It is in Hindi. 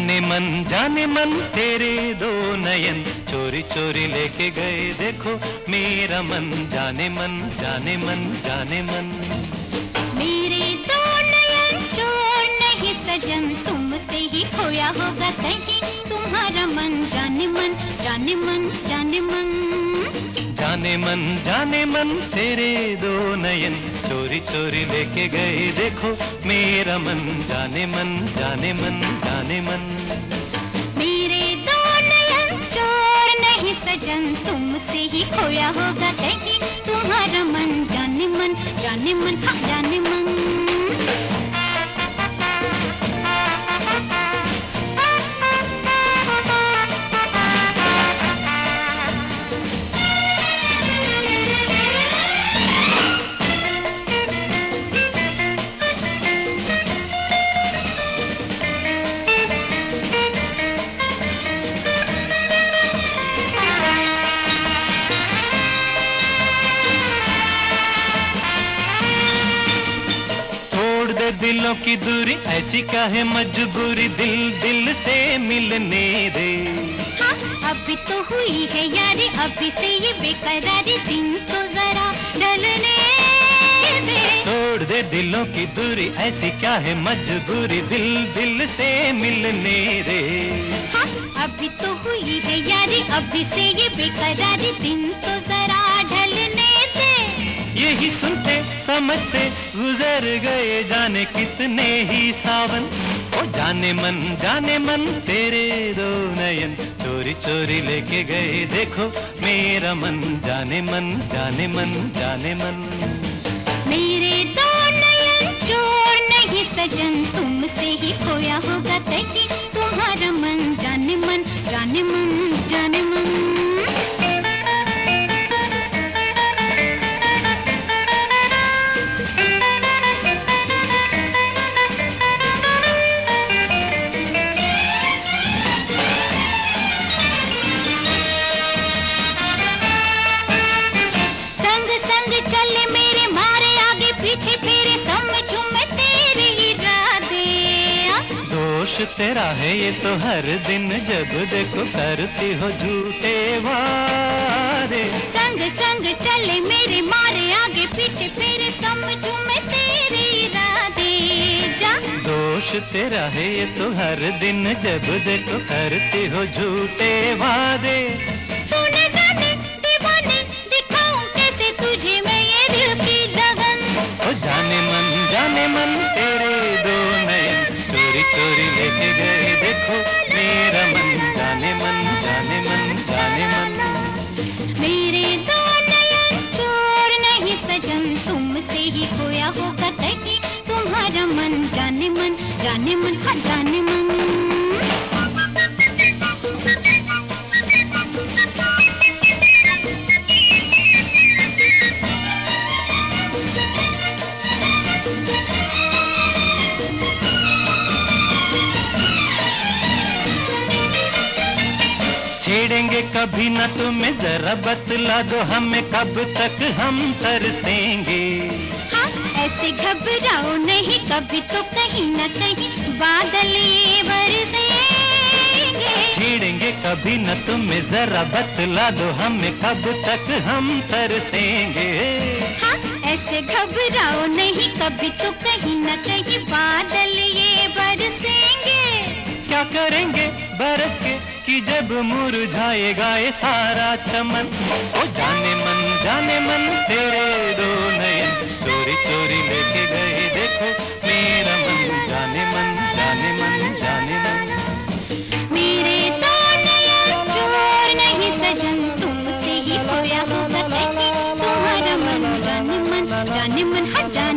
जाने मन तेरे दो नयन चोरी चोरी लेके गए देखो मेरा मन जाने मन जाने मन जाने मन। मेरे दो नयन चोर नहीं सजन तुमसे ही खोया होगा कहीं तुम्हारा मन जाने मन जाने मन जाने मन। जाने मन तेरे दो नयन चोरी चोरी लेके गए देखो मेरा मन जाने मन जाने मन जाने मन। मेरे दो नयन चोर नहीं सजन तुमसे ही खोया होगा कहीं तुम्हारा मन जाने मन जाने मन हाँ जाने मन। दिलों की दूरी ऐसी काहे मजबूरी दिल दिल से मिलने दे। हाँ अभी तो हुई है यारी अभी से ये बेकरारी दिन तो जरा ढलने दे। तोड़ दे दिलों की दूरी ऐसी क्या है मजबूरी दिल दिल से मिलने दे। हाँ अभी तो हुई है यारी अभी से ये बेकरारी दिन तो जरा ढलने दे। यही सुनते समझते गुजर गए जाने कितने ही सावन। ओ जाने मन तेरे दो नयन चोरी चोरी लेके गए देखो मेरा मन जाने मन जाने मन जाने मन। मेरे दो नयन चोर नहीं सजन तुमसे ही खोया होगा कहीं तुम्हारा मन जाने मन जाने मन जाने मन। तेरा है ये तो हर दिन जब देखो करती हो झूठे वादे। संग संग चले मेरे मारे आगे पीछे फिर समझूं मैं तेरे इरादे जा। दोष तेरा है ये तो हर दिन जब देखो करती हो झूठे वादे। तूने जाने दीवाने दिखाऊं कैसे तुझे मैं ये दिल की लगन। ओ जाने मन तेरे दो नयन चोरी चोरी लेके गए देखो मेरा मन जाने मन जाने मन जाने मन। मेरे दो नयन चोर नहीं सजन तुमसे ही खोया होगा कहीं तुम्हारा मन जाने मन हाँ जाने मन। छेड़ेंगे कभी न तुम्हें जरा बतला दो हमें कब तक हम तरसेंगे। हाँ ऐसे घबराओ नहीं कभी तो कहीं न कहीं बादल ये बरसेंगे। छेड़ेंगे कभी न तुम्हें जरा बतला दो हमें कब तक हम तरसेंगे। हाँ ऐसे घबराओ नहीं कभी तो कहीं न कहीं बादल ये बरसेंगे। क्या करेंगे बरस के कि जब मुरझाएगा ये सारा चमन। ओ जाने मन तेरे दो नयन चोरी चोरी लेके गए देखो मेरा मन जाने मन जाने मन जाने मन। मेरे दो नयन चोर नहीं सजन तुमसे ही खोया होगा कहीं तुम्हारा मन जाने मन हाँ जाने